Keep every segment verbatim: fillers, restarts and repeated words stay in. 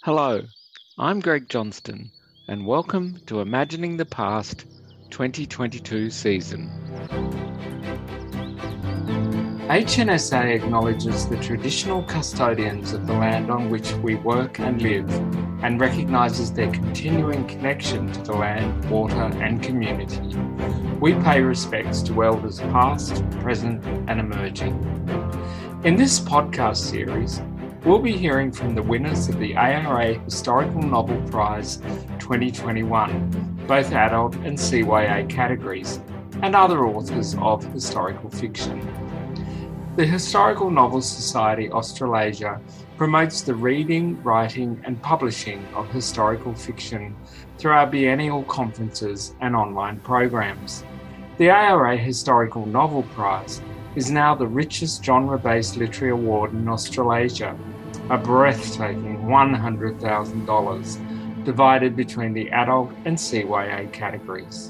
Hello, I'm Greg Johnston, and welcome to Imagining the Past twenty twenty-two season. H N S A acknowledges the traditional custodians of the land on which we work and live, and recognises their continuing connection to the land, water and community. We pay respects to elders past, present and emerging. In this podcast series, we'll be hearing from the winners of the A R A Historical Novel Prize twenty twenty-one, both adult and C Y A categories, and other authors of historical fiction. The Historical Novels Society Australasia promotes the reading, writing and publishing of historical fiction through our biennial conferences and online programs. The A R A Historical Novel Prize is now the richest genre-based literary award in Australasia, a breathtaking one hundred thousand dollars, divided between the adult and C Y A categories.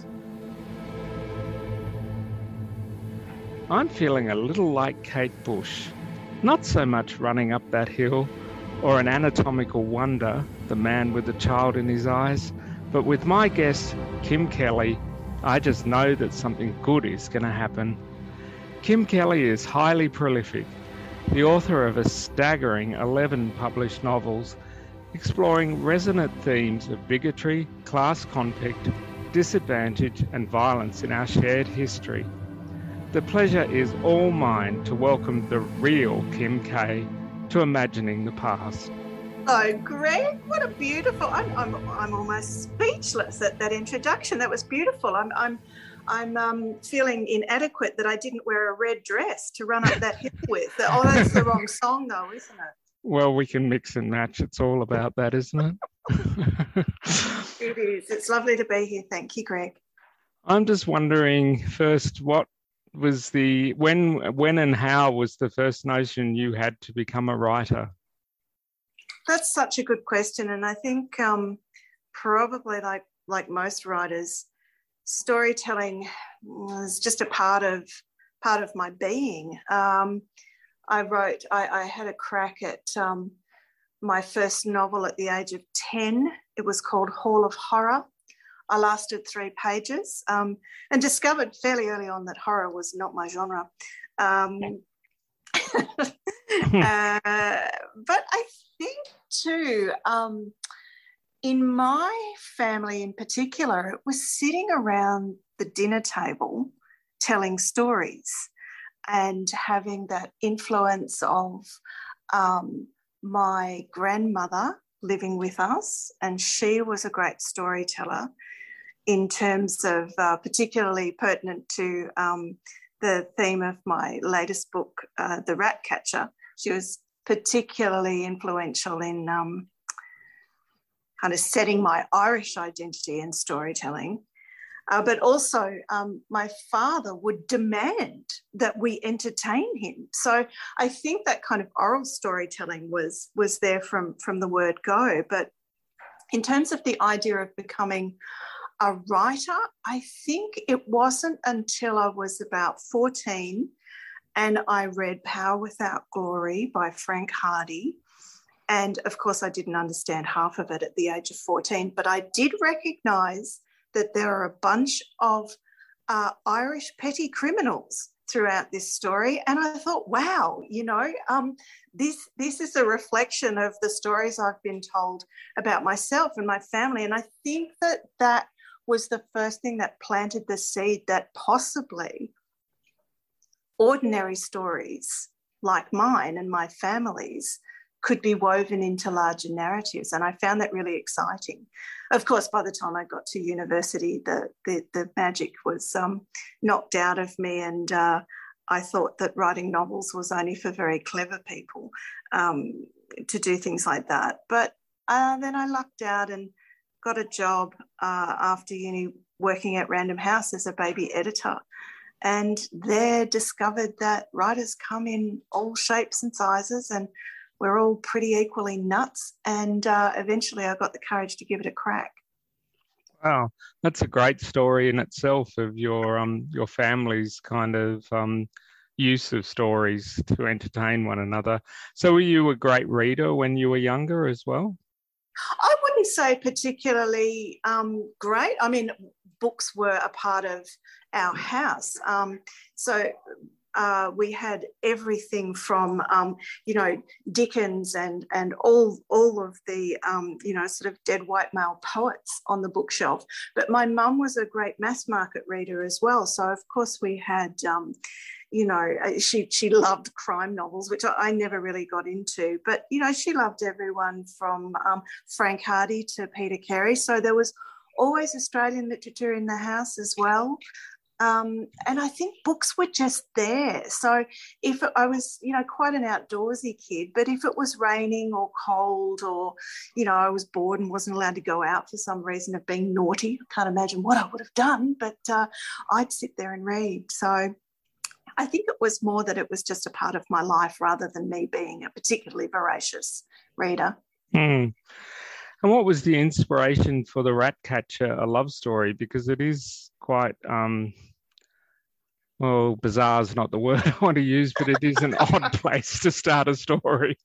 I'm feeling a little like Kate Bush, not so much running up that hill or an anatomical wonder, the man with the child in his eyes, but with my guest, Kim Kelly, I just know that something good is going to happen. Kim Kelly is highly prolific, the author of a staggering eleven published novels exploring resonant themes of bigotry, class conflict, disadvantage and violence in our shared history. The pleasure is all mine to welcome the real Kim K to Imagining the Past. Oh, Greg, what a beautiful, I'm, I'm, I'm almost speechless at that introduction. That was beautiful. I'm, I'm, I'm um, feeling inadequate that I didn't wear a red dress to run up that hill with. Oh, that's the wrong song though, isn't it? Well, we can mix and match. It's all about that, isn't it? It is. It's lovely to be here. Thank you, Greg. I'm just wondering first, what was the, when, when and how was the first notion you had to become a writer? That's such a good question. And I think um, probably like, like most writers, storytelling was just a part of part of my being. Um, I wrote, I, I had a crack at um, my first novel at the age of ten. It was called Hall of Horror. I lasted three pages um, and discovered fairly early on that horror was not my genre. Um, uh, but I think too, um, in my family in particular, it was sitting around the dinner table telling stories and having that influence of um, my grandmother living with us, and she was a great storyteller in terms of uh, particularly pertinent to um, the theme of my latest book, uh, The Rat Catcher. She was particularly influential in um, kind of setting my Irish identity in storytelling. Uh, but also um, my father would demand that we entertain him. So I think that kind of oral storytelling was, was there from, from the word go. But in terms of the idea of becoming a writer, I think it wasn't until I was about fourteen and I read Power Without Glory by Frank Hardy. And of course, I didn't understand half of it at the age of fourteen, but I did recognise that there are a bunch of uh, Irish petty criminals throughout this story. And I thought, wow, you know, um, this, this is a reflection of the stories I've been told about myself and my family. And I think that that was the first thing that planted the seed that possibly ordinary stories like mine and my family's could be woven into larger narratives. And I found that really exciting. Of course, by the time I got to university, the, the, the magic was um, knocked out of me, and uh, I thought that writing novels was only for very clever people um, to do things like that. But uh, then I lucked out and got a job uh, after uni working at Random House as a baby editor, and there discovered that writers come in all shapes and sizes, and we're all pretty equally nuts. And uh, eventually I got the courage to give it a crack. Wow, that's a great story in itself of your um your family's kind of um use of stories to entertain one another. So were you a great reader when you were younger as well? I wouldn't say particularly um, great. I mean, books were a part of our house. Um, so uh, we had everything from, um, you know, Dickens and and all all of the, um, you know, sort of dead white male poets on the bookshelf. But my mum was a great mass market reader as well. So, of course, we had... Um, you know, she she loved crime novels, which I, I never really got into. But, you know, she loved everyone from um, Frank Hardy to Peter Carey. So there was always Australian literature in the house as well. Um, and I think books were just there. So if it, I was, you know, quite an outdoorsy kid, but if it was raining or cold or, you know, I was bored and wasn't allowed to go out for some reason of being naughty, I can't imagine what I would have done, but uh, I'd sit there and read. So I think it was more that it was just a part of my life rather than me being a particularly voracious reader. Hmm. And what was the inspiration for The Ratcatcher, a love story? Because it is quite, um, well, bizarre is not the word I want to use, but it is an odd place to start a story.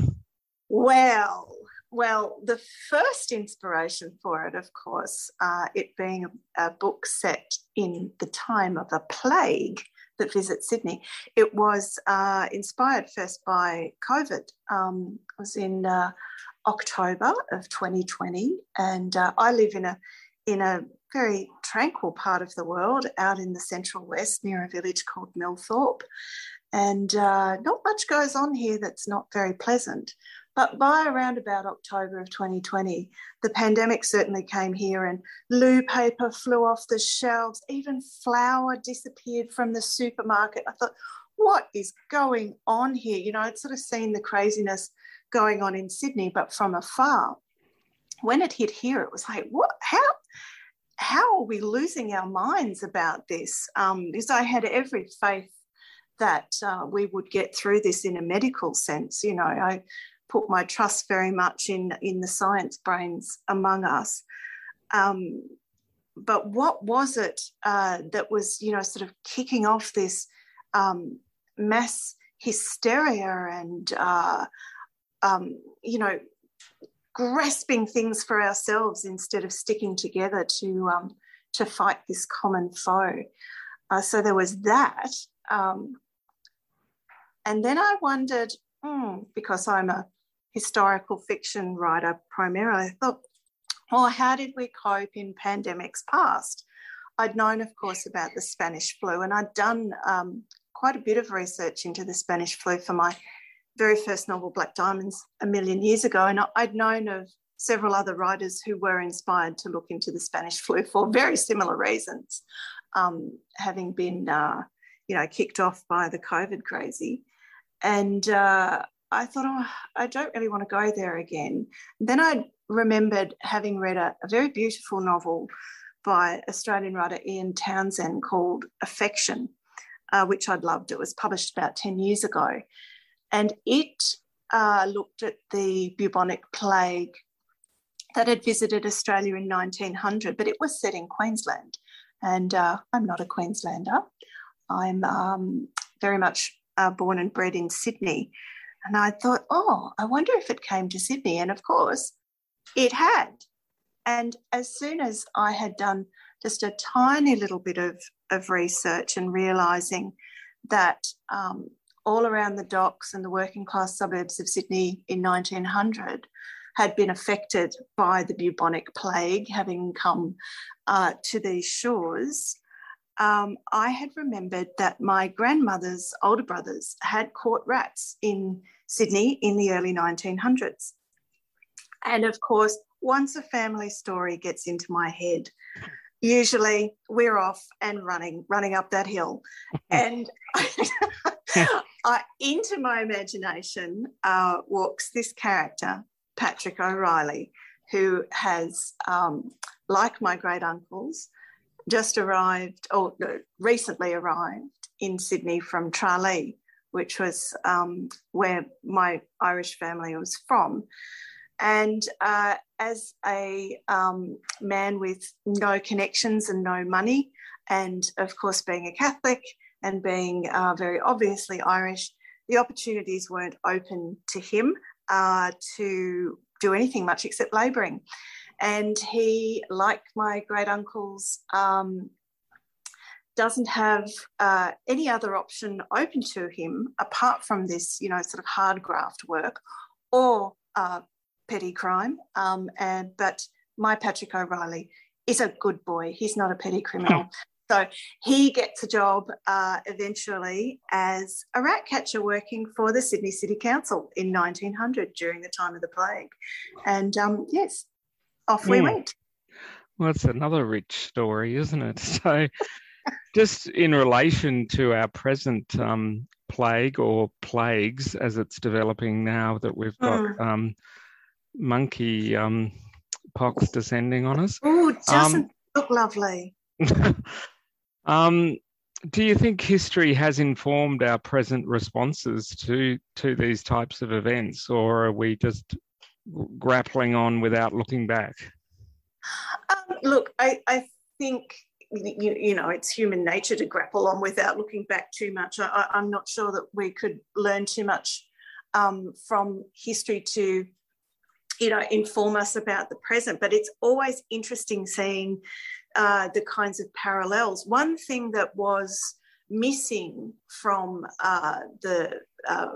Well, well, the first inspiration for it, of course, uh, it being a, a book set in the time of a plague that visits Sydney. It was uh, inspired first by COVID. Um, it was in uh, October of twenty twenty, and uh, I live in a in a very tranquil part of the world, out in the central west near a village called Millthorpe, and uh, not much goes on here that's not very pleasant. But by around about October of twenty twenty, the pandemic certainly came here, and loo paper flew off the shelves, even flour disappeared from the supermarket. I thought, what is going on here? You know, I'd sort of seen the craziness going on in Sydney, but from afar. When it hit here, it was like, what? How? How are we losing our minds about this? Um, because I had every faith that uh, we would get through this in a medical sense. You know, I put my trust very much in, in the science brains among us. Um, but what was it uh, that was, you know, sort of kicking off this um, mass hysteria and, uh, um, you know, grasping things for ourselves instead of sticking together to um, to fight this common foe? Uh, so there was that. Um, and then I wondered, mm, because I'm a historical fiction writer primarily, I thought, well, how did we cope in pandemics past? I'd known, of course, about the Spanish flu, and I'd done um, quite a bit of research into the Spanish flu for my very first novel, Black Diamonds, a million years ago. And I'd known of several other writers who were inspired to look into the Spanish flu for very similar reasons, um, having been, uh, you know, kicked off by the COVID crazy. And uh, I thought, oh, I don't really want to go there again. Then I remembered having read a, a very beautiful novel by Australian writer Ian Townsend called Affection, uh, which I'd loved. It was published about ten years ago. And it uh, looked at the bubonic plague that had visited Australia in nineteen hundred, but it was set in Queensland. And uh, I'm not a Queenslander. I'm um, very much uh, born and bred in Sydney. And I thought, oh, I wonder if it came to Sydney. And of course, it had. And as soon as I had done just a tiny little bit of, of research and realising that um, all around the docks and the working class suburbs of Sydney in nineteen hundred had been affected by the bubonic plague, having come uh, to these shores, um, I had remembered that my grandmother's older brothers had caught rats in Sydney in the early nineteen hundreds. And of course, once a family story gets into my head, usually we're off and running, running up that hill. And I, into my imagination uh, walks this character, Patrick O'Reilly, who has, um, like my great uncles, just arrived, or no, recently arrived in Sydney from Tralee, which was um, where my Irish family was from. And uh, as a um, man with no connections and no money, and of course being a Catholic and being uh, very obviously Irish, the opportunities weren't open to him uh, to do anything much except labouring. And he, like my great uncles, um, doesn't have uh, any other option open to him apart from this, you know, sort of hard graft work or uh, petty crime. Um, and but my Patrick O'Reilly is a good boy. He's not a petty criminal. So he gets a job uh, eventually as a rat catcher working for the Sydney City Council in nineteen hundred during the time of the plague. And um, yes, off we Mm. went. Well, it's another rich story, isn't it? So just in relation to our present um, plague or plagues as it's developing now that we've got Mm. um, monkey um, pox descending on us. Oh, doesn't Um, look lovely. um, do you think history has informed our present responses to to these types of events, or are we just grappling on without looking back? Um, look, I, I think, you, you know, it's human nature to grapple on without looking back too much. I, I'm not sure that we could learn too much um, from history to, you know, inform us about the present, but it's always interesting seeing uh, the kinds of parallels. One thing that was missing from uh, the uh,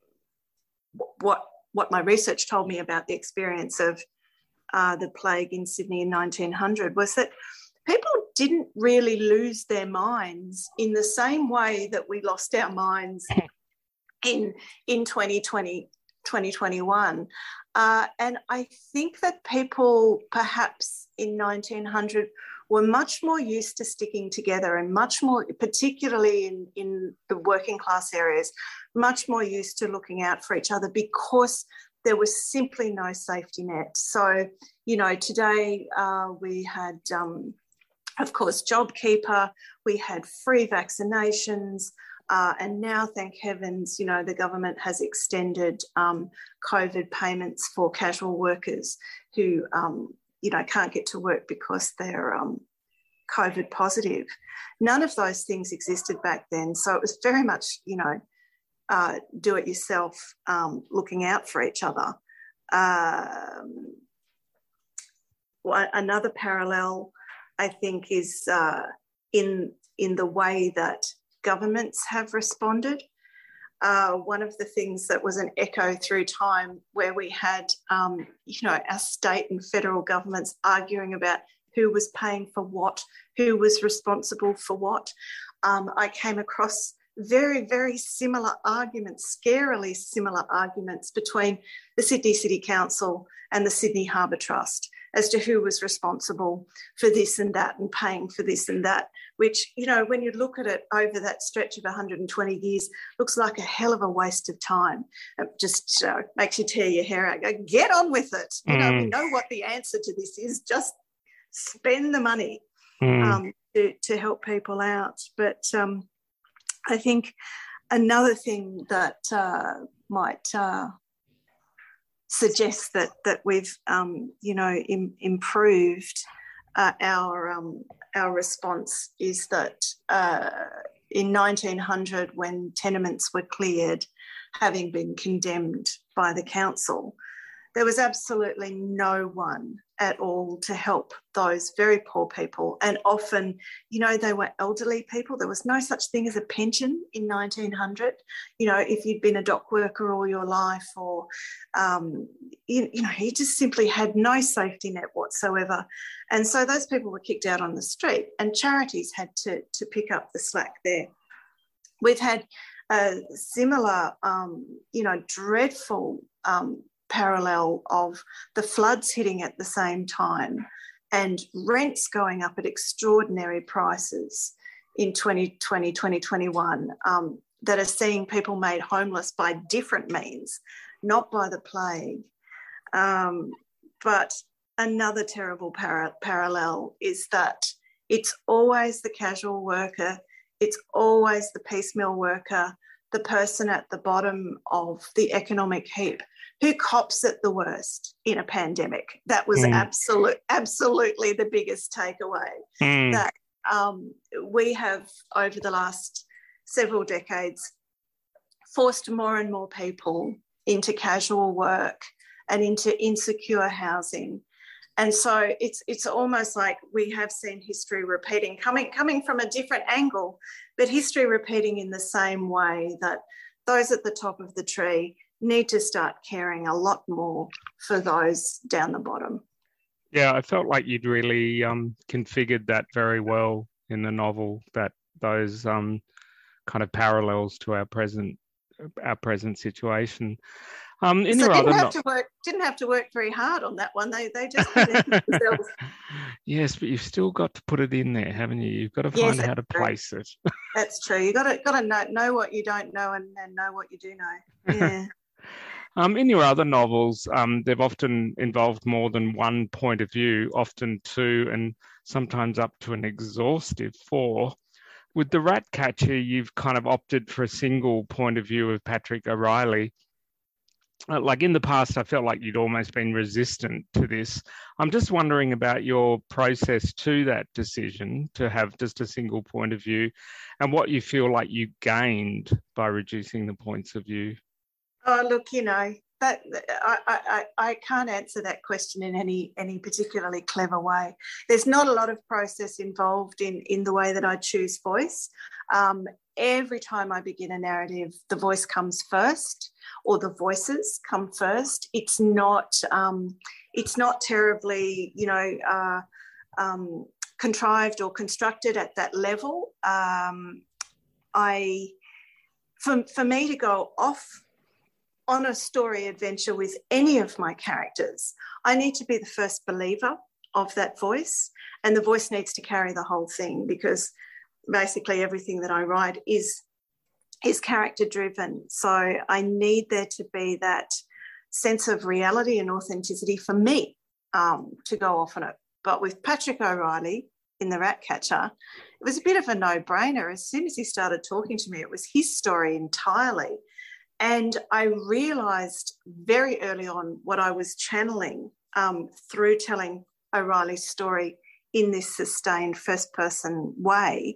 what what my research told me about the experience of uh, the plague in Sydney in nineteen hundred was that people didn't really lose their minds in the same way that we lost our minds in in twenty twenty, twenty twenty-one. Uh, and I think that people perhaps in nineteen hundred were much more used to sticking together and much more, particularly in, in the working class areas, much more used to looking out for each other because there was simply no safety net. So, you know, today uh, we had, um, of course, JobKeeper, we had free vaccinations, uh, and now, thank heavens, you know, the government has extended um, COVID payments for casual workers who, um, you know, can't get to work because they're um, COVID positive. None of those things existed back then. So it was very much, you know, uh, do it yourself, um, looking out for each other. Um, another parallel, I think, is uh, in, in the way that governments have responded. Uh, one of the things that was an echo through time where we had, um, you know, our state and federal governments arguing about who was paying for what, who was responsible for what. Um, I came across very, very similar arguments, scarily similar arguments between the Sydney City Council and the Sydney Harbour Trust as to who was responsible for this and that and paying for this and that, which, you know, when you look at it over that stretch of one hundred twenty years, looks like a hell of a waste of time. It just uh, makes you tear your hair out. Go, get on with it. You know, we know what the answer to this is. Just spend the money Mm. um, to, to help people out. But um, I think another thing that uh, might uh, suggest that that we've, um, you know, im- improved uh, our um, our response is that uh, in nineteen hundred, when tenements were cleared, having been condemned by the council, there was absolutely no one at all to help those very poor people. And often, you know, they were elderly people. There was no such thing as a pension in nineteen hundred. You know, if you'd been a dock worker all your life or, um, you, you know, you just simply had no safety net whatsoever. And so those people were kicked out on the street and charities had to, to pick up the slack there. We've had a similar, um, you know, dreadful um, parallel of the floods hitting at the same time and rents going up at extraordinary prices in twenty twenty, twenty twenty-one um, that are seeing people made homeless by different means, not by the plague. Um, but another terrible para- parallel is that it's always the casual worker, it's always the piecemeal worker, the person at the bottom of the economic heap who cops it the worst in a pandemic. That was mm. absolute, absolutely the biggest takeaway. Mm. That um, we have, over the last several decades, forced more and more people into casual work and into insecure housing. And so it's it's almost like we have seen history repeating, coming coming from a different angle, but history repeating in the same way, that those at the top of the tree need to start caring a lot more for those down the bottom. Yeah, I felt like you'd really um, configured that very well in the novel, that those um, kind of parallels to our present our present situation. Um, in so your didn't other have no- to work didn't have to work very hard on that one. They they just did it themselves. Yes, but you've still got to put it in there, haven't you? You've got to Yes, find how to true. place it. That's true. You got to got to know, know what you don't know and, and know what you do know. Yeah. Um, in your other novels, um, they've often involved more than one point of view, often two, and sometimes up to an exhaustive four. With The Ratcatcher, you've kind of opted for a single point of view of Patrick O'Reilly. Uh, like in the past, I felt like you'd almost been resistant to this. I'm just wondering about your process to that decision to have just a single point of view, and what you feel like you gained by reducing the points of view. Oh, look, you know, that I, I, I can't answer that question in any any particularly clever way. There's not a lot of process involved in, in the way that I choose voice. Um, every time I begin a narrative, the voice comes first, or the voices come first. It's not um, it's not terribly, you know, uh, um, contrived or constructed at that level. Um, I, for for me to go off on a story adventure with any of my characters, I need to be the first believer of that voice, and the voice needs to carry the whole thing, because basically everything that I write is is character driven. So I need there to be that sense of reality and authenticity for me um, to go off on it. But with Patrick O'Reilly in The Ratcatcher, it was a bit of a no-brainer. As soon as he started talking to me, it was his story entirely. And I realised very early on what I was channeling um, through telling O'Reilly's story in this sustained first-person way.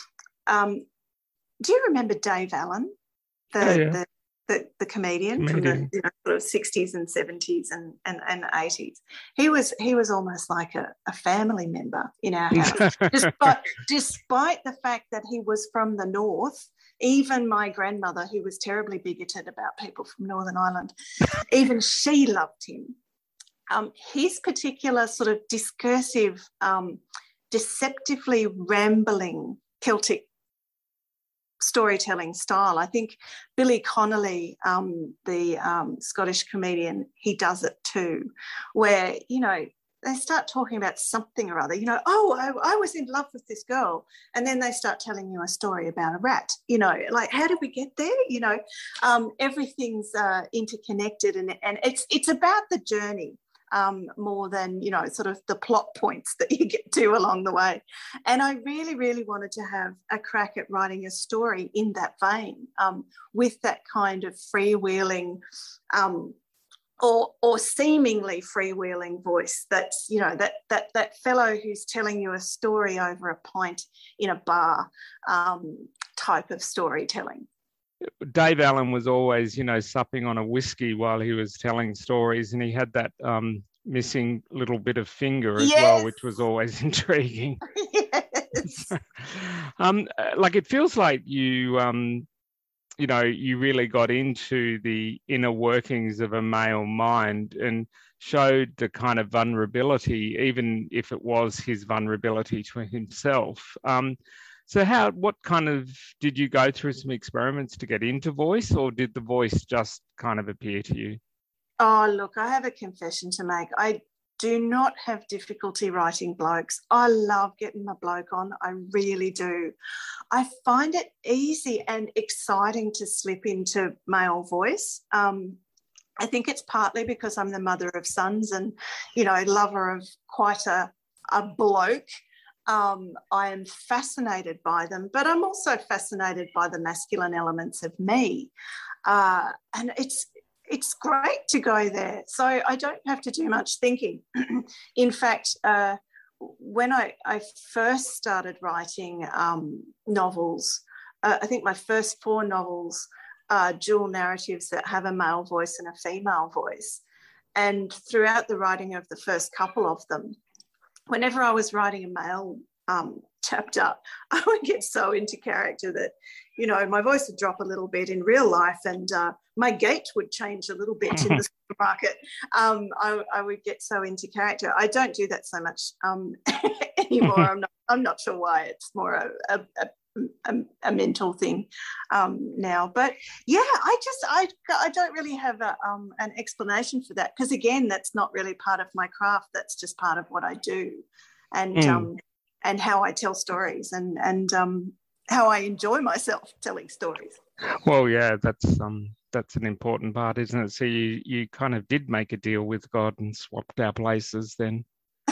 Um, do you remember Dave Allen, the yeah, yeah. the, the, the comedian, comedian from the you know, sort of sixties and seventies and, and, and eighties? He was he was almost like a, a family member in our house, despite, despite the fact that he was from the north. Even my grandmother, who was terribly bigoted about people from Northern Ireland, even she loved him. Um, his particular sort of discursive, um, deceptively rambling Celtic storytelling style. I think Billy Connolly, um, the um, Scottish comedian, he does it too, where, you know, they start talking about something or other, you know, oh, I, I was in love with this girl. And then they start telling you a story about a rat, you know, like, how did we get there? You know, um, everything's uh, interconnected, and, and it's it's about the journey um, more than, you know, sort of the plot points that you get to along the way. And I really, really wanted to have a crack at writing a story in that vein, um, with that kind of freewheeling um Or, or seemingly freewheeling voice. That's, you know, that that that fellow who's telling you a story over a pint in a bar um, type of storytelling. Dave Allen was always, you know, supping on a whiskey while he was telling stories, and he had that um, missing little bit of finger as yes. well, which was always intriguing. Yes. um, like it feels like you. Um, you know, you really got into the inner workings of a male mind and showed the kind of vulnerability, even if it was his vulnerability to himself. Um, so how, what kind of, did you go through some experiments to get into voice, or did the voice just kind of appear to you? Oh, look, I have a confession to make. I do not have difficulty writing blokes. I love getting my bloke on. I really do. I find it easy and exciting to slip into male voice. Um, I think it's partly because I'm the mother of sons and, you know, lover of quite a, a bloke. Um, I am fascinated by them, but I'm also fascinated by the masculine elements of me. Uh, and it's It's great to go there. So I don't have to do much thinking. In fact, uh, when I, I first started writing um, novels, uh, I think my first four novels are dual narratives that have a male voice and a female voice. And throughout the writing of the first couple of them, whenever I was writing a male um, chapter, I would get so into character that, you know, my voice would drop a little bit in real life, and uh, my gait would change a little bit in the supermarket. Um, I, I would get so into character. I don't do that so much um, anymore. I'm not. I'm not sure why. It's more a, a, a, a mental thing um, now. But yeah, I just I, I don't really have a, um, an explanation for that, because again, that's not really part of my craft. That's just part of what I do, and mm. um, and how I tell stories, and and um, how I enjoy myself telling stories. Well, yeah, that's um that's an important part, isn't it? So you you kind of did make a deal with God and swapped our places then.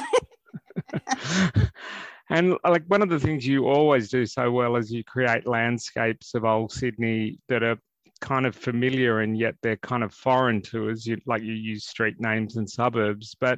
And like one of the things you always do so well is you create landscapes of old Sydney that are kind of familiar and yet they're kind of foreign to us. You like you use street names and suburbs, but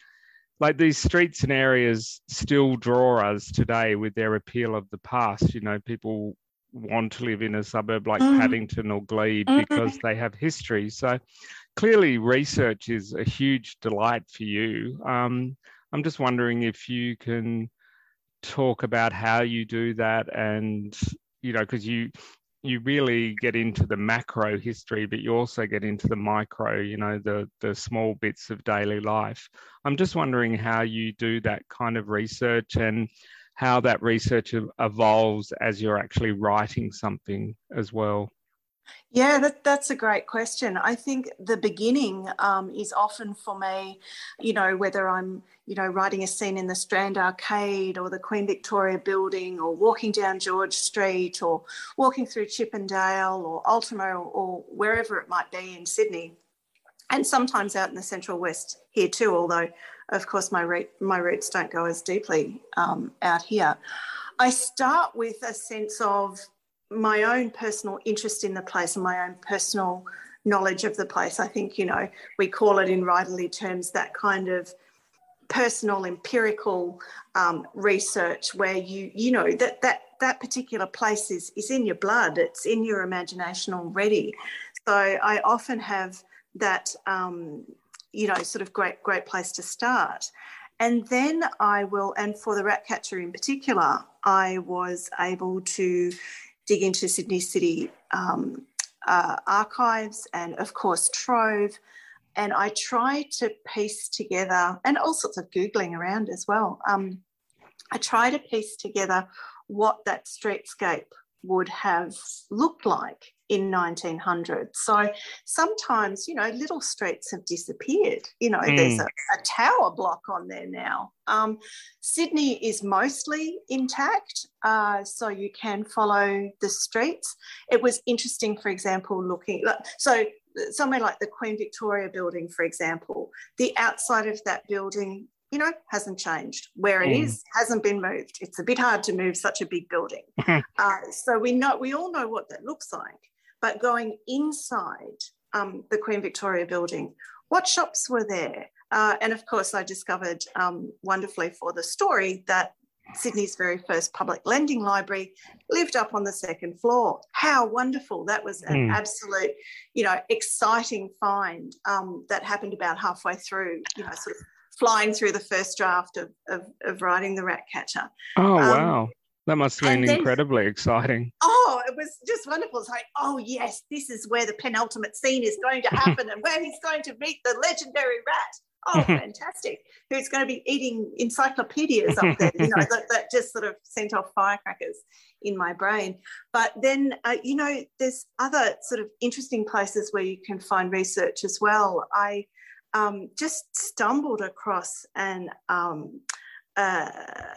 like these streets and areas still draw us today with their appeal of the past. You know, people want to live in a suburb like mm. Paddington or Glebe mm. because they have history. So clearly research is a huge delight for you. Um, I'm just wondering if you can talk about how you do that, and, you know, because you you really get into the macro history, but you also get into the micro, you know, the the small bits of daily life. I'm just wondering how you do that kind of research and how that research evolves as you're actually writing something as well. Yeah, that, that's a great question. I think the beginning um, is often for me, you know, whether I'm, you know, writing a scene in the Strand Arcade or the Queen Victoria Building, or walking down George Street, or walking through Chippendale or Ultima, or, or wherever it might be in Sydney, and sometimes out in the Central West here too, although, of course, my, re- my roots don't go as deeply um, out here. I start with a sense of my own personal interest in the place and my own personal knowledge of the place. I think, you know, we call it in writerly terms that kind of personal empirical um, research where you, you know, that that that particular place is, is in your blood, it's in your imagination already. So I often have that, um, you know, sort of great, great place to start. And then I will, and for the Ratcatcher in particular, I was able to dig into Sydney City um, uh, archives and, of course, Trove. And I try to piece together, and all sorts of Googling around as well, um, I try to piece together what that streetscape would have looked like in nineteen hundred. So sometimes, you know, little streets have disappeared. You know, mm. there's a, a tower block on there now. Um, Sydney is mostly intact, uh, so you can follow the streets. It was interesting, for example, looking, so somewhere like the Queen Victoria Building, for example, the outside of that building, you know, hasn't changed. Where it mm. is hasn't been moved. It's a bit hard to move such a big building. uh, so we know, we all know what that looks like. But going inside um, the Queen Victoria Building, what shops were there? Uh, and of course, I discovered um, wonderfully for the story that Sydney's very first public lending library lived up on the second floor. How wonderful. That was an mm. absolute, you know, exciting find um, that happened about halfway through, you know, sort of flying through the first draft of, of, of writing The Ratcatcher. Oh, um, wow. That must have been then, incredibly exciting. Oh, it was just wonderful. It's like, oh, yes, this is where the penultimate scene is going to happen and where he's going to meet the legendary rat. Oh, fantastic. Who's going to be eating encyclopedias up there, you know, that, that just sort of sent off firecrackers in my brain. But then, uh, you know, there's other sort of interesting places where you can find research as well. I um, just stumbled across an... Um, Uh,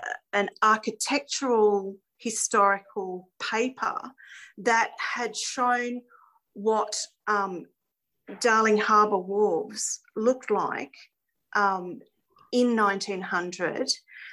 an architectural historical paper that had shown what um, Darling Harbour wharves looked like um, in nineteen hundred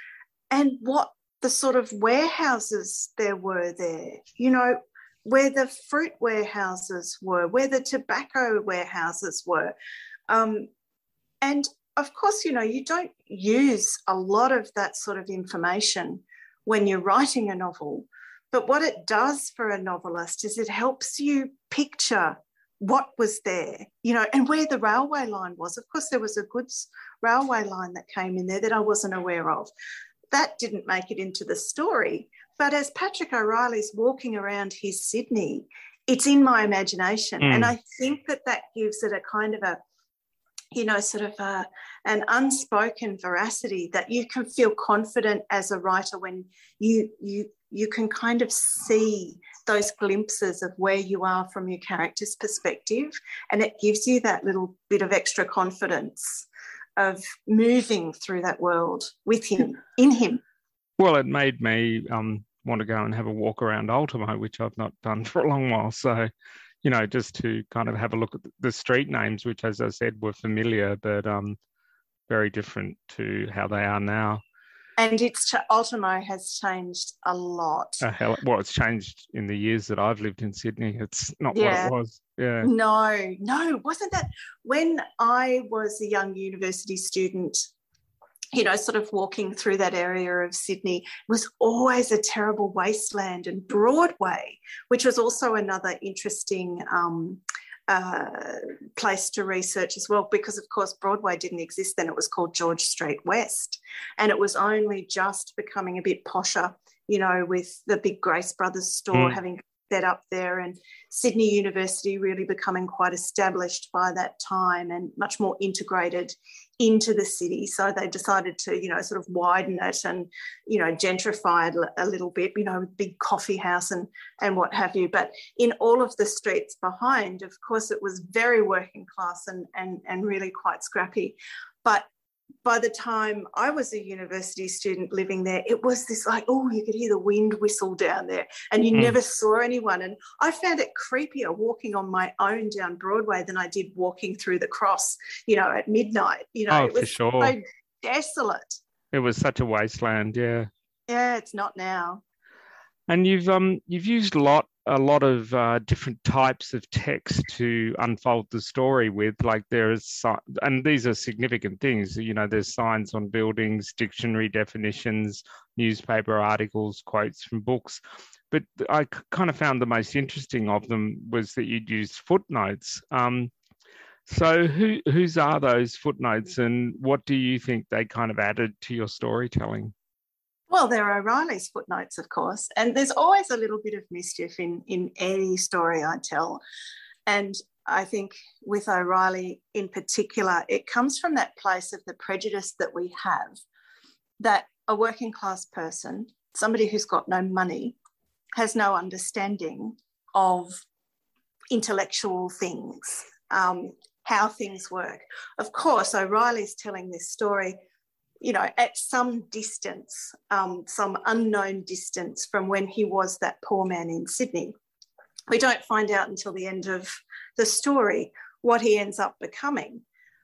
and what the sort of warehouses there were there, you know, where the fruit warehouses were, where the tobacco warehouses were. Um, and of course, you know, you don't use a lot of that sort of information when you're writing a novel, but what it does for a novelist is it helps you picture what was there, you know, and where the railway line was. Of course, there was a goods railway line that came in there that I wasn't aware of. That didn't make it into the story. But as Patrick O'Reilly's walking around his Sydney, it's in my imagination. Mm. And I think that that gives it a kind of a, you know, sort of a, an unspoken veracity that you can feel confident as a writer when you you you can kind of see those glimpses of where you are from your character's perspective, and it gives you that little bit of extra confidence of moving through that world with him, in him. Well, it made me um, want to go and have a walk around Ultimo, which I've not done for a long while. So, you know, just to kind of have a look at the street names, which, as I said, were familiar, but um, very different to how they are now. And it's Ultimo has changed a lot. Uh, hell, well, it's changed in the years that I've lived in Sydney. It's not yeah. what it was. Yeah. No, no, wasn't that when I was a young university student, you know, sort of walking through that area of Sydney, it was always a terrible wasteland, and Broadway, which was also another interesting um, uh, place to research as well, because, of course, Broadway didn't exist then. It was called George Street West, and it was only just becoming a bit posher, you know, with the big Grace Brothers store mm. having set up there, and Sydney University really becoming quite established by that time and much more integrated into the city. So they decided to, you know, sort of widen it and, you know, gentrify it a little bit, you know, big coffee house and, and what have you. But in all of the streets behind, of course, it was very working class and, and, and really quite scrappy. But by the time I was a university student living there, it was this like, oh, you could hear the wind whistle down there and you mm. never saw anyone. And I found it creepier walking on my own down Broadway than I did walking through the Cross, you know, at midnight. You know, oh, it was for sure. so desolate. It was such a wasteland, yeah. Yeah, it's not now. And you've um you've used a lot a lot of uh, different types of text to unfold the story with. Like there is, and these are significant things. You know, there's signs on buildings, dictionary definitions, newspaper articles, quotes from books. But I kind of found the most interesting of them was that you'd used footnotes. Um, so who whose are those footnotes, and what do you think they kind of added to your storytelling? Well, there are O'Reilly's footnotes, of course, and there's always a little bit of mischief in, in any story I tell. And I think with O'Reilly in particular, it comes from that place of the prejudice that we have, that a working class person, somebody who's got no money, has no understanding of intellectual things, um, how things work. Of course, O'Reilly's telling this story, you know, at some distance, um, some unknown distance from when he was that poor man in Sydney. We don't find out until the end of the story what he ends up becoming.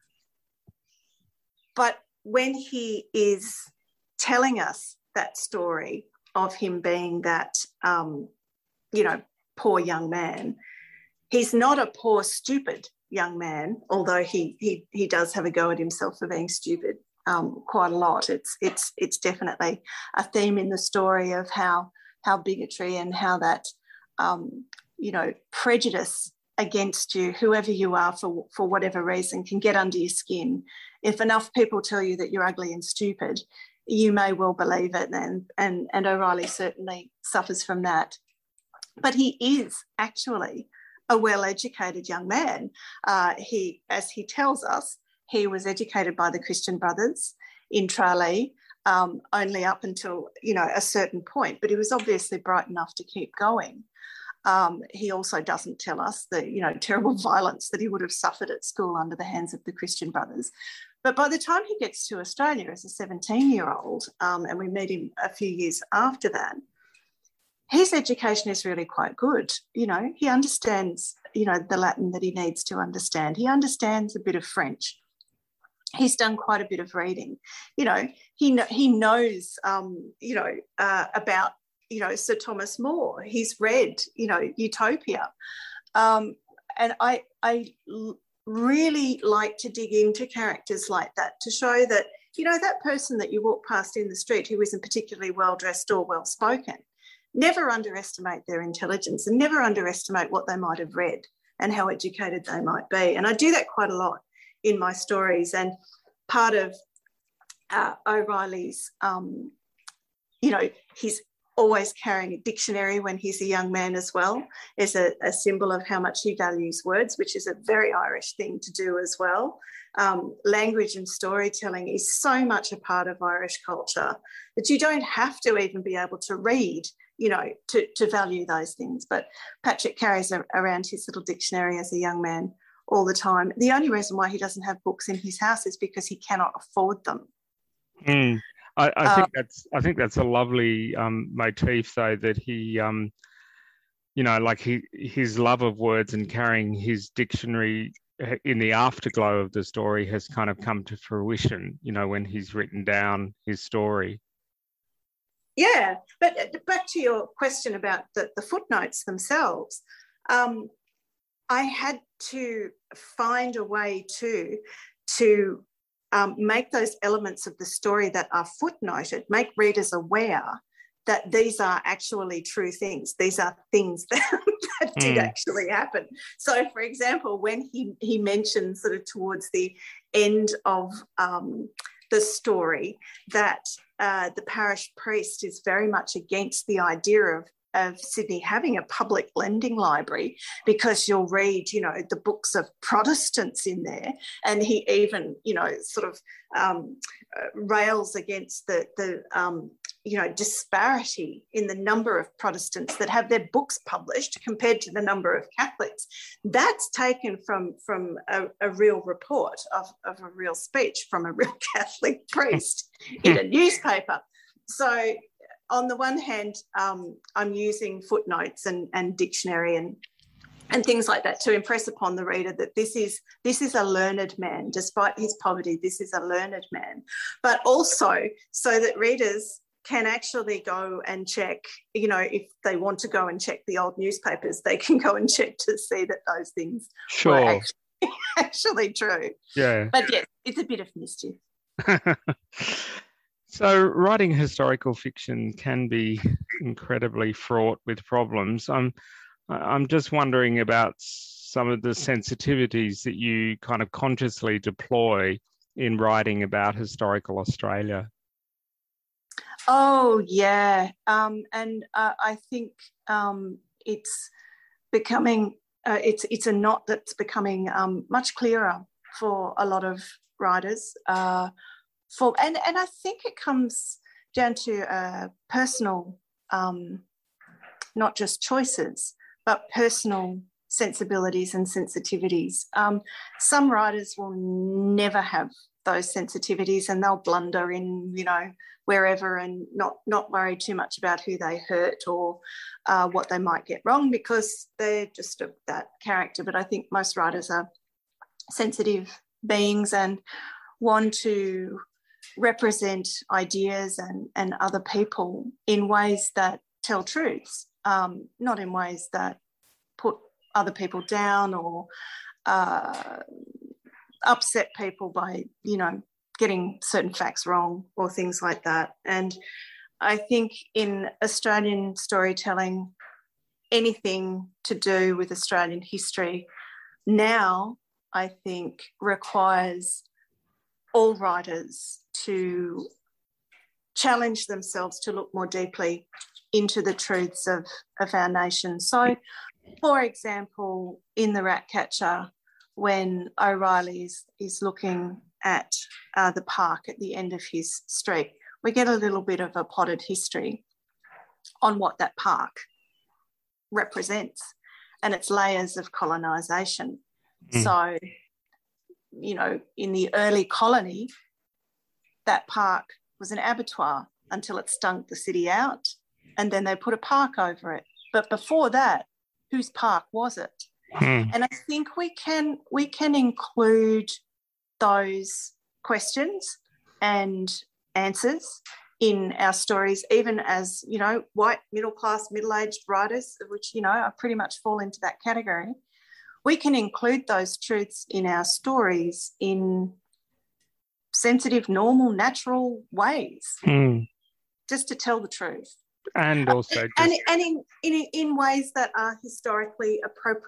But when he is telling us that story of him being that, um, you know, poor young man, he's not a poor, stupid young man, although he he he does have a go at himself for being stupid. Um, quite a lot. It's it's it's definitely a theme in the story of how how bigotry and how that um, you know, prejudice against you, whoever you are, for for whatever reason, can get under your skin. If enough people tell you that you're ugly and stupid, you may well believe it. And and and O'Reilly certainly suffers from that. But he is actually a well-educated young man. Uh, he, as he tells us, he was educated by the Christian Brothers in Tralee, um, only up until, you know, a certain point, but he was obviously bright enough to keep going. Um, he also doesn't tell us the, you know, terrible violence that he would have suffered at school under the hands of the Christian Brothers. But by the time he gets to Australia as a seventeen-year-old, um, and we meet him a few years after that, his education is really quite good. You know, he understands, you know, the Latin that he needs to understand. He understands a bit of French. He's done quite a bit of reading. You know, he kn- he knows, um, you know, uh, about, you know, Sir Thomas More. He's read, you know, Utopia. Um, and I, I l- really like to dig into characters like that to show that, you know, that person that you walk past in the street who isn't particularly well-dressed or well-spoken, never underestimate their intelligence and never underestimate what they might have read. and how educated they might be. And I do that quite a lot in my stories. And part of uh, O'Reilly's, um, you know, he's always carrying a dictionary when he's a young man as well, is a, a symbol of how much he values words, which is a very Irish thing to do as well. Um, language and storytelling is so much a part of Irish culture that you don't have to even be able to read, you know, to, to value those things. But Patrick carries a, around his little dictionary as a young man all the time. The only reason why he doesn't have books in his house is because he cannot afford them. Mm. I, I Um, think that's I think that's a lovely um, motif, though, that he, um, you know, like he his love of words and carrying his dictionary in the afterglow of the story has kind of come to fruition, you know, when he's written down his story. Yeah, but back to your question about the, the footnotes themselves, um, I had to find a way to, to um, make those elements of the story that are footnoted, make readers aware that these are actually true things. These are things that, that did Mm. actually happen. So, for example, when he, he mentioned sort of towards the end of um, the story that uh, the parish priest is very much against the idea of of Sydney having a public lending library because you'll read, you know, the books of Protestants in there. And he even, you know, sort of um, uh, rails against the, the um, you know, disparity in the number of Protestants that have their books published compared to the number of Catholics. That's taken from, from a, a real report of, of a real speech from a real Catholic priest in a newspaper. So on the one hand, um, I'm using footnotes and, and dictionary and and things like that to impress upon the reader that this is this is a learned man. Despite his poverty, this is a learned man. But also so that readers can actually go and check, you know, if they want to go and check the old newspapers, they can go and check to see that those things Sure. were actually, actually true. Yeah. But yes, it's a bit of mischief. So writing historical fiction can be incredibly fraught with problems. I'm, I'm just wondering about some of the sensitivities that you kind of consciously deploy in writing about historical Australia. Oh, yeah. Um, and uh, I think um, it's becoming, uh, it's, it's a knot that's becoming um, much clearer for a lot of writers. Uh, For, and, and I think it comes down to uh, personal, um, not just choices, but personal sensibilities and sensitivities. Um, some writers will never have those sensitivities and they'll blunder in, you know, wherever and not, not worry too much about who they hurt or uh, what they might get wrong because they're just of that character. But I think most writers are sensitive beings and want to represent ideas and, and other people in ways that tell truths, um, not in ways that put other people down or uh, upset people by, you know, getting certain facts wrong or things like that. And I think in Australian storytelling, anything to do with Australian history now, I think, requires all writers to challenge themselves to look more deeply into the truths of, of our nation. So, for example, in The Ratcatcher, when O'Reilly is, is looking at uh, the park at the end of his street, we get a little bit of a potted history on what that park represents and its layers of colonisation. Mm. So, you know, in the early colony, that park was an abattoir until it stunk the city out, and then they put a park over it. But before that, whose park was it? Hmm. And I think we can we can include those questions and answers in our stories, even as, you know, white, middle-class, middle-aged writers, which, you know, I pretty much fall into that category. We can include those truths in our stories in sensitive, normal, natural ways, mm. just to tell the truth. And also just... And, and in, in, in ways that are historically appropriate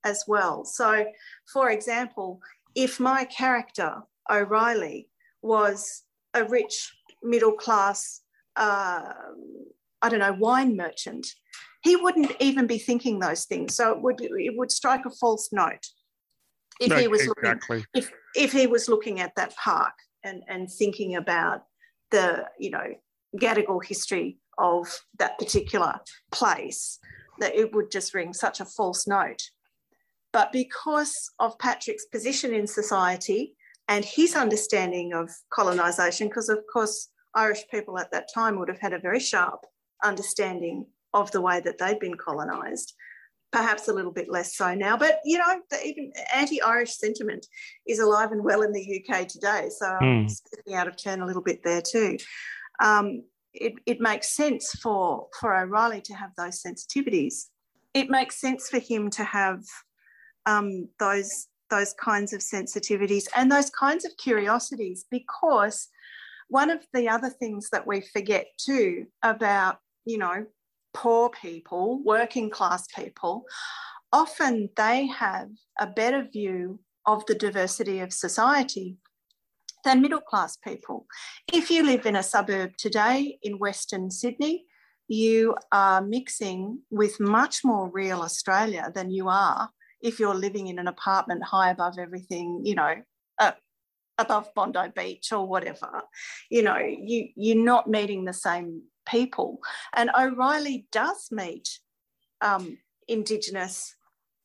as well. So, for example, if my character, O'Reilly, was a rich middle-class, uh, I don't know, wine merchant, he wouldn't even be thinking those things. So it would it would strike a false note if no, he was exactly. looking if if he was looking at that park and and thinking about the you know Gadigal history of that particular place, that it would just ring such a false note. But because of Patrick's position in society and his understanding of colonisation, because of course Irish people at that time would have had a very sharp understanding of the way that they'd been colonised, perhaps a little bit less so now. But, you know, the, even anti-Irish sentiment is alive and well in the U K today. So mm. I'm stepping out of turn a little bit there too. Um, it, it makes sense for, for O'Reilly to have those sensitivities. It makes sense for him to have um, those, those kinds of sensitivities and those kinds of curiosities, because one of the other things that we forget too about, you know, poor people, working class people, often they have a better view of the diversity of society than middle class people. If you live in a suburb today in Western Sydney, you are mixing with much more real Australia than you are if you're living in an apartment high above everything, you know, uh, above Bondi Beach or whatever. You know, you, you're not meeting the same people. And O'Reilly does meet um, Indigenous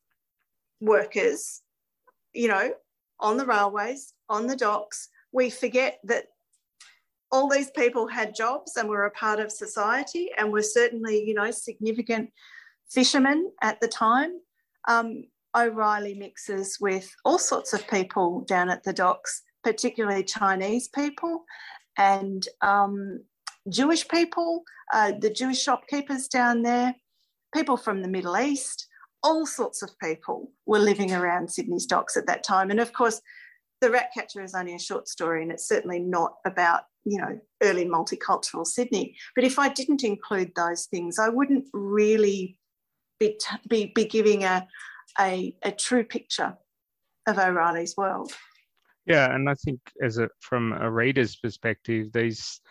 workers, you know, on the railways, on the docks. We forget that all these people had jobs and were a part of society and were certainly, you know, significant fishermen at the time. Um, O'Reilly mixes with all sorts of people down at the docks, particularly Chinese people and um, Jewish people, uh, the Jewish shopkeepers down there, people from the Middle East, all sorts of people were living around Sydney's docks at that time. And of course, The Ratcatcher is only a short story and it's certainly not about, you know, early multicultural Sydney. But if I didn't include those things, I wouldn't really be, t- be, be giving a, a, a true picture of O'Reilly's world. Yeah, and I think as a from a reader's perspective, these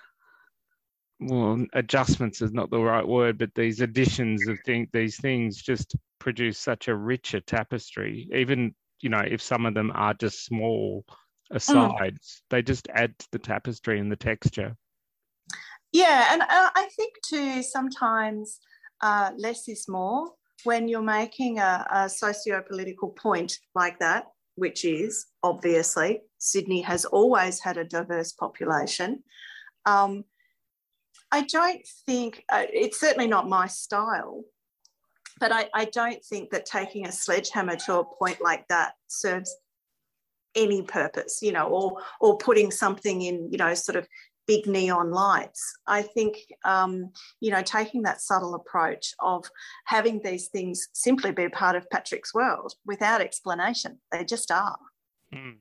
well, adjustments is not the right word, but these additions of thing, these things just produce such a richer tapestry. Even, you know, if some of them are just small asides, mm. they just add to the tapestry and the texture. Yeah, and uh, I think too sometimes uh, less is more when you're making a, a socio-political point like that, which is obviously Sydney has always had a diverse population. Um, I don't think, uh, it's certainly not my style, but I, I don't think that taking a sledgehammer to a point like that serves any purpose, you know, or or putting something in, you know, sort of big neon lights. I think, um, you know, taking that subtle approach of having these things simply be a part of Patrick's world without explanation. They just are. Mm.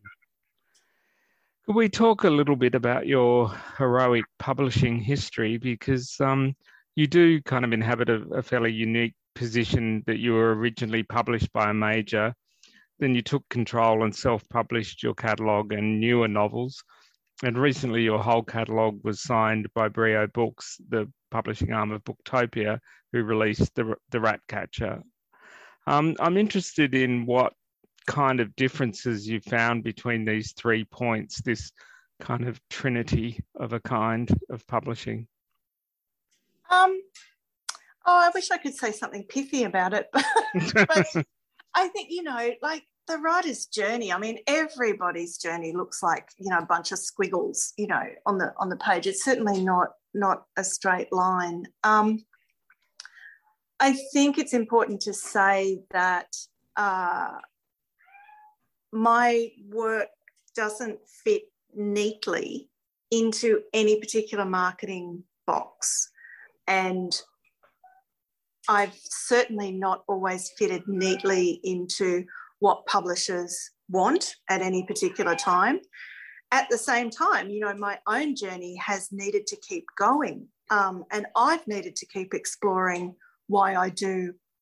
Could we talk a little bit about your heroic publishing history? Because um, you do kind of inhabit a, a fairly unique position that you were originally published by a major, then you took control and self-published your catalogue and newer novels. And recently your whole catalogue was signed by Brio Books, the publishing arm of Booktopia, who released The, the Ratcatcher. Um, I'm interested in what kind of differences you found between these three points, this kind of trinity of a kind of publishing. Um, oh, I wish I could say something pithy about it, but, but I think, you know, like the writer's journey, I mean, everybody's journey looks like, you know, a bunch of squiggles, you know, on the on the page. It's certainly not not a straight line. Um, I think it's important to say that uh, my work doesn't fit neatly into any particular marketing box. And I've certainly not always fitted neatly into what publishers want at any particular time. At the same time, you know, my own journey has needed to keep going. Um, and I've needed to keep exploring why I do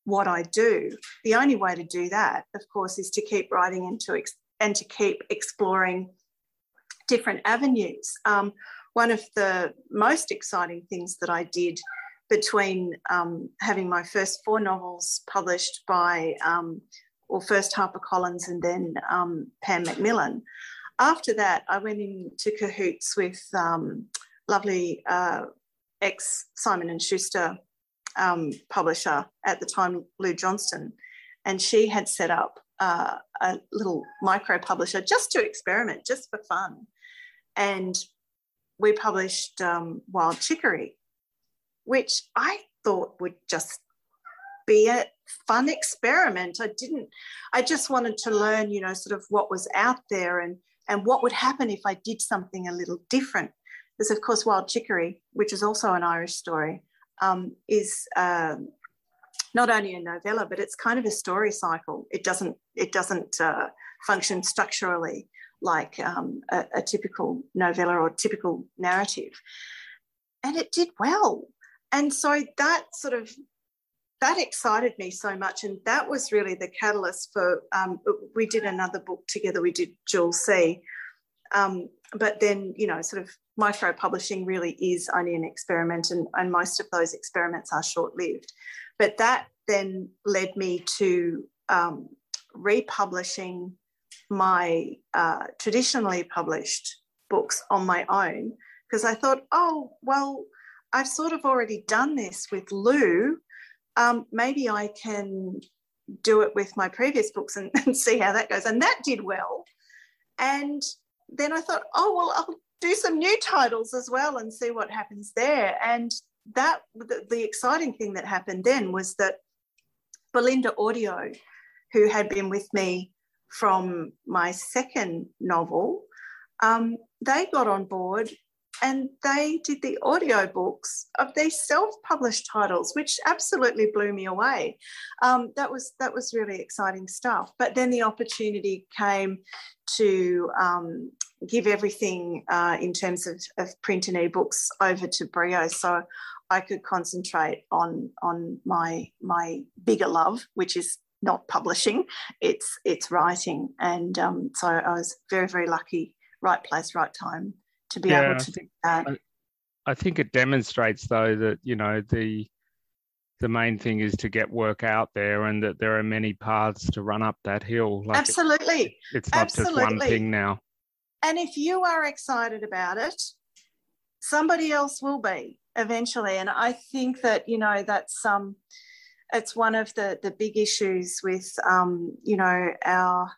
what I do. The only way to do that, of course, is to keep writing and to, ex- and to keep exploring different avenues. Um, one of the most exciting things that I did between um, having my first four novels published by, um, or first HarperCollins and then um, Pan Macmillan, after that I went into cahoots with um, lovely uh, ex-Simon and Schuster um, publisher at the time, Lou Johnston, and she had set up uh, a little micro publisher just to experiment, just for fun. And we published um, Wild Chicory, which I thought would just be a fun experiment. I didn't, I just wanted to learn, you know, sort of what was out there and, and what would happen if I did something a little different. Because, of course, Wild Chicory, which is also an Irish story, um, is um, not only a novella, but it's kind of a story cycle. It doesn't, it doesn't uh, function structurally like um, a, a typical novella or typical narrative. And it did well. And so that sort of, that excited me so much. And that was really the catalyst for, um, we did another book together. We did Jewel C. Um, but then, you know, sort of micro-publishing really is only an experiment, and, and most of those experiments are short-lived. But that then led me to um, republishing my uh, traditionally published books on my own, because I thought, oh, well, I've sort of already done this with Lou. Um, maybe I can do it with my previous books and, and see how that goes. And that did well. And then I thought, oh, well, I'll do some new titles as well and see what happens there. And that the, the exciting thing that happened then was that Belinda Audio, who had been with me from my second novel, um, they got on board and they did the audiobooks of these self-published titles, which absolutely blew me away. Um, that was that was really exciting stuff. But then the opportunity came to um, give everything uh, in terms of, of print and ebooks over to Brio, so I could concentrate on on my my bigger love, which is not publishing, it's it's writing. And um, so I was very, very lucky, right place, right time, to be yeah, able to do that. I, I think it demonstrates, though, that, you know, the the main thing is to get work out there, and that there are many paths to run up that hill. Like Absolutely. It, it's not Absolutely. just one thing now. And if you are excited about it, somebody else will be eventually. And I think that, you know, that's um, it's one of the, the big issues with, um, you know, our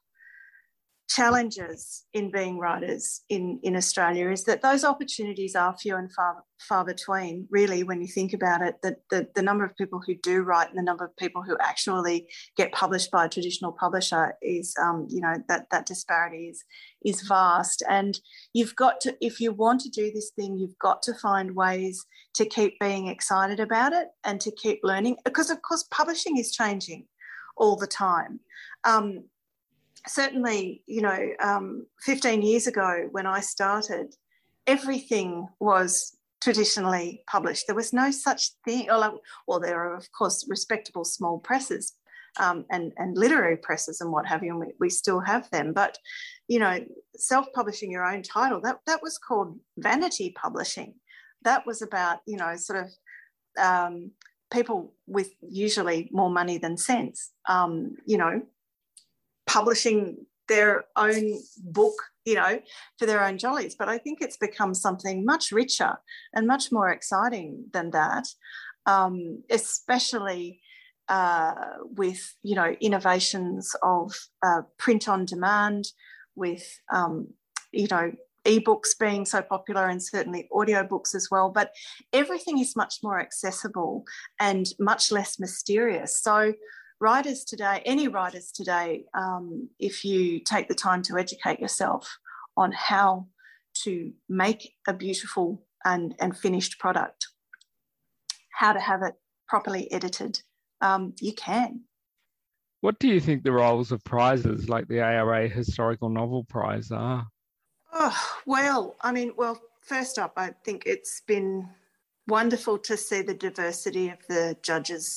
challenges in being writers in, in Australia is that those opportunities are few and far far between, really, when you think about it. The, the, the number of people who do write and the number of people who actually get published by a traditional publisher is, um, you know, that, that disparity is, is vast. And you've got to, if you want to do this thing, you've got to find ways to keep being excited about it and to keep learning, because, of course, publishing is changing all the time. Um, Certainly, you know, um, fifteen years ago when I started, everything was traditionally published. There was no such thing. Well, there are, of course, respectable small presses um, and, and literary presses and what have you, and we, we still have them. But, you know, self-publishing your own title, that, that was called vanity publishing. That was about, you know, sort of um, people with usually more money than sense, um, you know, publishing their own book, you know, for their own jollies. But I think it's become something much richer and much more exciting than that, um, especially uh, with, you know, innovations of uh, print on demand, with, um, you know, ebooks being so popular, and certainly audiobooks as well. But everything is much more accessible and much less mysterious. So writers today, any writers today, um, if you take the time to educate yourself on how to make a beautiful and, and finished product, how to have it properly edited, um, you can. What do you think the roles of prizes like the A R A Historical Novel Prize are? Oh, well, I mean, well, first up, I think it's been wonderful to see the diversity of the judges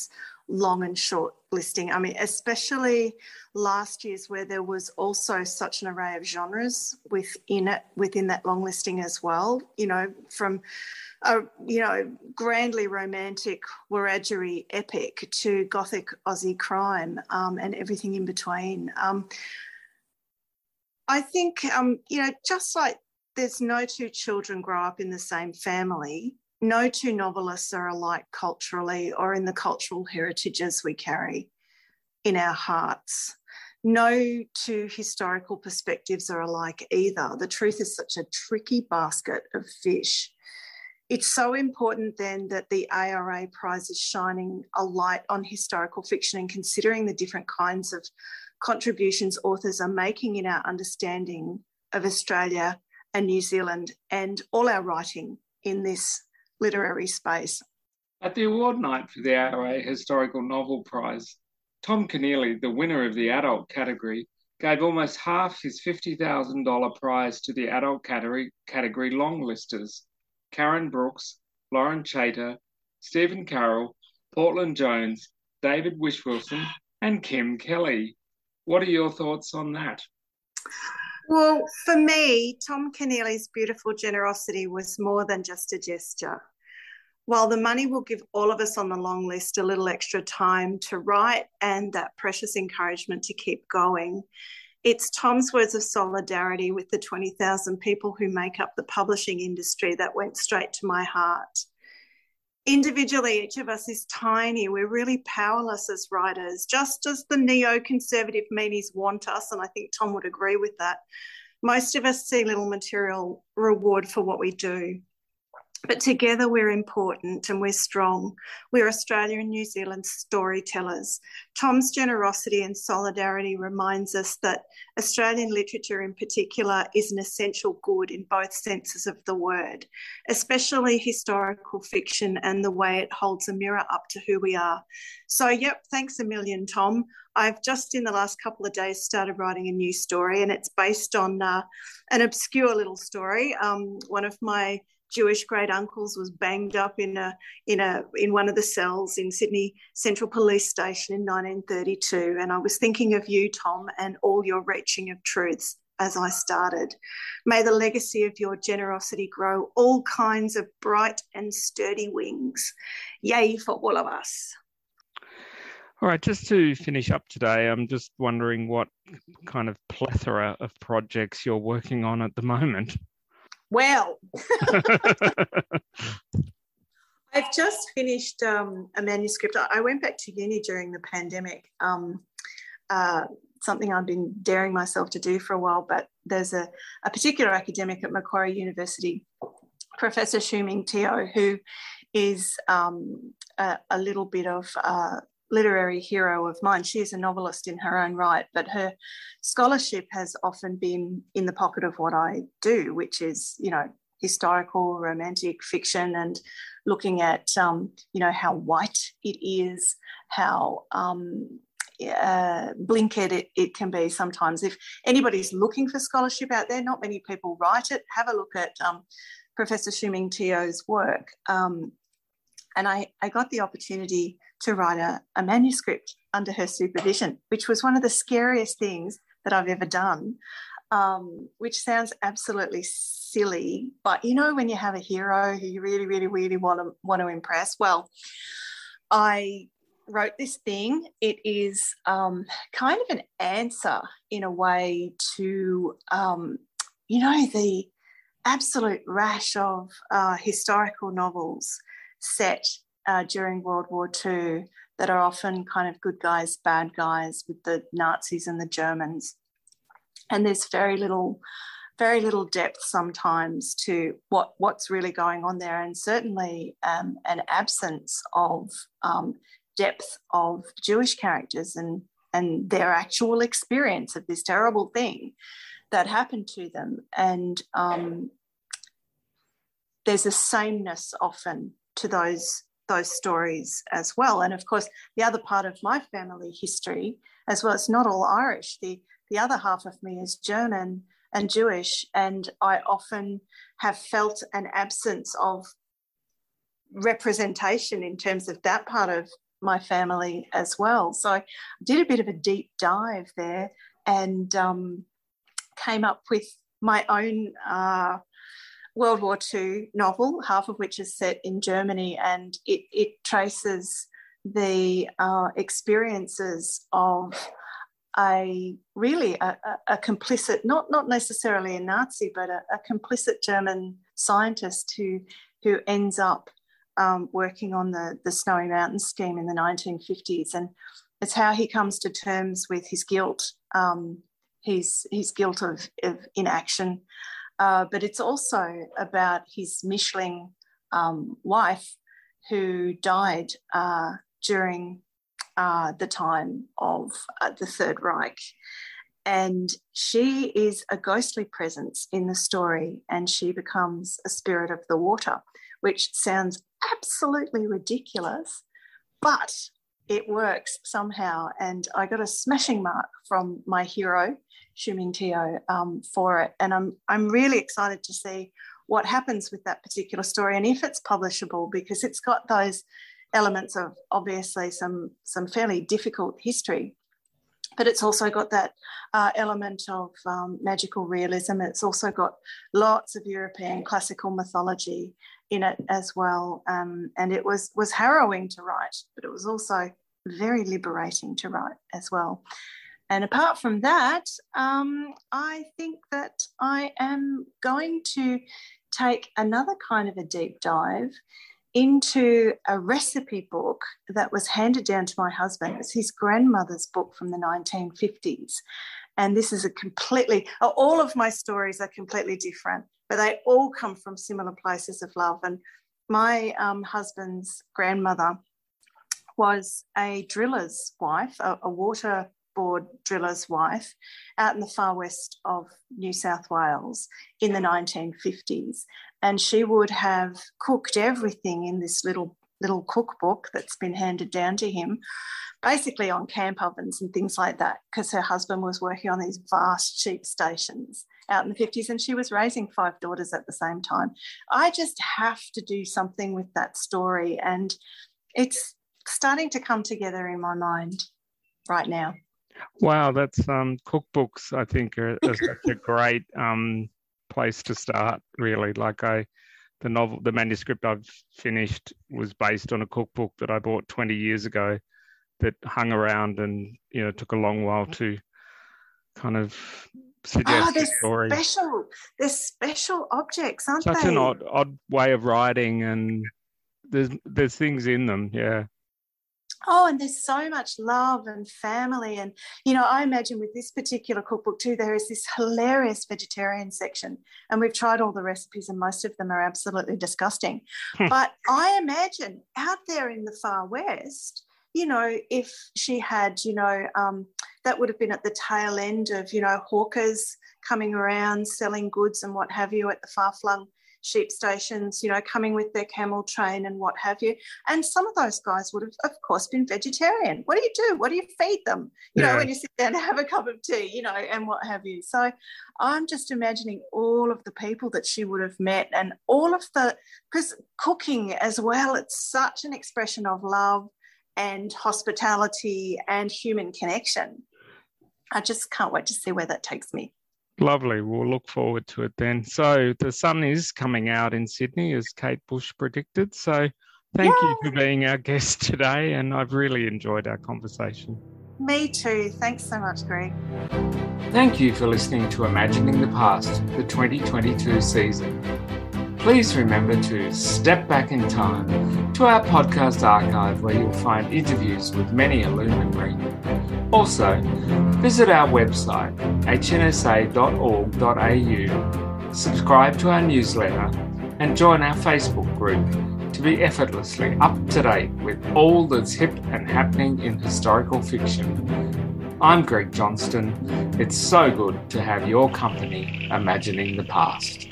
long and short listing. I mean, especially last year's, where there was also such an array of genres within it, within that long listing as well, you know, from a, you know, grandly romantic Wiradjuri epic to gothic Aussie crime, um, and everything in between. Um, I think, um, you know, just like there's no two children grow up in the same family, no two novelists are alike culturally or in the cultural heritages we carry in our hearts. No two historical perspectives are alike either. The truth is such a tricky basket of fish. It's so important then that the A R A Prize is shining a light on historical fiction and considering the different kinds of contributions authors are making in our understanding of Australia and New Zealand and all our writing in this literary space. At the award night for the A R A Historical Novel Prize, Tom Keneally, the winner of the adult category, gave almost half his fifty thousand dollars prize to the adult category, category longlisters, Karen Brooks, Lauren Chater, Stephen Carroll, Portland Jones, David Wishwilson, and Kim Kelly. What are your thoughts on that? Well, for me, Tom Keneally's beautiful generosity was more than just a gesture. While the money will give all of us on the long list a little extra time to write and that precious encouragement to keep going, it's Tom's words of solidarity with the twenty thousand people who make up the publishing industry that went straight to my heart. Individually, each of us is tiny. We're really powerless as writers, just as the neoconservative meanies want us, and I think Tom would agree with that. Most of us see little material reward for what we do. But together we're important and we're strong. We're Australia and New Zealand storytellers. Tom's generosity and solidarity reminds us that Australian literature in particular is an essential good in both senses of the word, especially historical fiction and the way it holds a mirror up to who we are. So, yep, thanks a million, Tom. I've just in the last couple of days started writing a new story, and it's based on uh, an obscure little story. Um, one of my Jewish great uncles was banged up in a in a in one of the cells in Sydney Central Police Station in nineteen thirty-two, and I was thinking of you, Tom, and all your reaching of truths as I started. May the legacy of your generosity grow all kinds of bright and sturdy wings. Yay for all of us. All right, just to finish up today, I'm just wondering what kind of plethora of projects you're working on at the moment. Well, I've just finished um, a manuscript. I went back to uni during the pandemic, um, uh, something I've been daring myself to do for a while, but there's a, a particular academic at Macquarie University, Professor Xiuming Teo, who is um, a, a little bit of uh, literary hero of mine. She is a novelist in her own right, but her scholarship has often been in the pocket of what I do, which is, you know, historical, romantic fiction and looking at, um, you know, how white it is, how um, uh, blinkered it, it can be sometimes. If anybody's looking for scholarship out there, not many people write it. Have a look at um, Professor Xiuming Teo's work. Um, and I, I got the opportunity to write a, a manuscript under her supervision, which was one of the scariest things that I've ever done, um, which sounds absolutely silly. But, you know, when you have a hero who you really, really, really want to, want to impress, well, I wrote this thing. It is um, kind of an answer in a way to, um, you know, the absolute rash of uh, historical novels set uh, during World War Two that are often kind of good guys, bad guys with the Nazis and the Germans. And there's very little, very little depth sometimes to what, what's really going on there, and certainly um, an absence of um, depth of Jewish characters and, and their actual experience of this terrible thing that happened to them. And um, there's a sameness often to those those stories as well. And of course, the other part of my family history as well, it's not all Irish. The, the other half of me is German and Jewish, and I often have felt an absence of representation in terms of that part of my family as well. So I did a bit of a deep dive there and um, came up with my own uh, World War Two novel, half of which is set in Germany, and it, it traces the uh, experiences of a really a, a, a complicit, not not necessarily a Nazi, but a, a complicit German scientist who who ends up um, working on the, the Snowy Mountains scheme in the nineteen fifties. And it's how he comes to terms with his guilt, um, his, his guilt of, of inaction. Uh, but it's also about his Mischling um, wife who died uh, during uh, the time of uh, the Third Reich. And she is a ghostly presence in the story, and she becomes a spirit of the water, which sounds absolutely ridiculous, but it works somehow. And I got a smashing mark from my hero, Xu Mingtiao, um, for it. And I'm, I'm really excited to see what happens with that particular story and if it's publishable, because it's got those elements of obviously some, some fairly difficult history, but it's also got that uh, element of um, magical realism. It's also got lots of European classical mythology in it as well. Um, and it was, was harrowing to write, but it was also very liberating to write as well. And apart from that, um, I think that I am going to take another kind of a deep dive into a recipe book that was handed down to my husband. It's his grandmother's book from the nineteen fifties. And this is a completely, all of my stories are completely different, but they all come from similar places of love. And my um, husband's grandmother was a driller's wife, a, a waterboard driller's wife out in the far west of New South Wales in the nineteen fifties. And she would have cooked everything in this little little cookbook that's been handed down to him, basically on camp ovens and things like that, because her husband was working on these vast sheep stations out in the fifties, and she was raising five daughters at the same time. I just have to do something with that story, and it's starting to come together in my mind right now. Wow, that's um, cookbooks, I think, are, are such a great um, place to start, really. Like I, the novel, the manuscript I've finished was based on a cookbook that I bought twenty years ago that hung around, and, you know, it took a long while to kind of suggest oh, the story. Special, they're special objects, aren't Such they? an odd, odd way of writing, and there's there's things in them, yeah. Oh, and there's so much love and family. And, you know, I imagine with this particular cookbook too, there is this hilarious vegetarian section. And we've tried all the recipes and most of them are absolutely disgusting. But I imagine out there in the far west, you know, if she had, you know, um, that would have been at the tail end of, you know, hawkers coming around selling goods and what have you at the far-flung sheep stations, you know, coming with their camel train and what have you. And some of those guys would have, of course, been vegetarian. What do you do? What do you feed them? You yeah. know, when you sit down and have a cup of tea, you know, and what have you. So I'm just imagining all of the people that she would have met and all of the, because cooking as well, it's such an expression of love and hospitality and human connection. I just can't wait to see where that takes me. Lovely. We'll look forward to it then. So the sun is coming out in Sydney, as Kate Bush predicted. So thank Yay. you for being our guest today, and I've really enjoyed our conversation. Me too. Thanks so much, Greg. Thank you for listening to Imagining the Past, the twenty twenty-two season. Please remember to step back in time to our podcast archive, where you'll find interviews with many a luminary. Also, visit our website, h n s a dot org dot a u, subscribe to our newsletter, and join our Facebook group to be effortlessly up to date with all that's hip and happening in historical fiction. I'm Greg Johnston. It's so good to have your company imagining the past.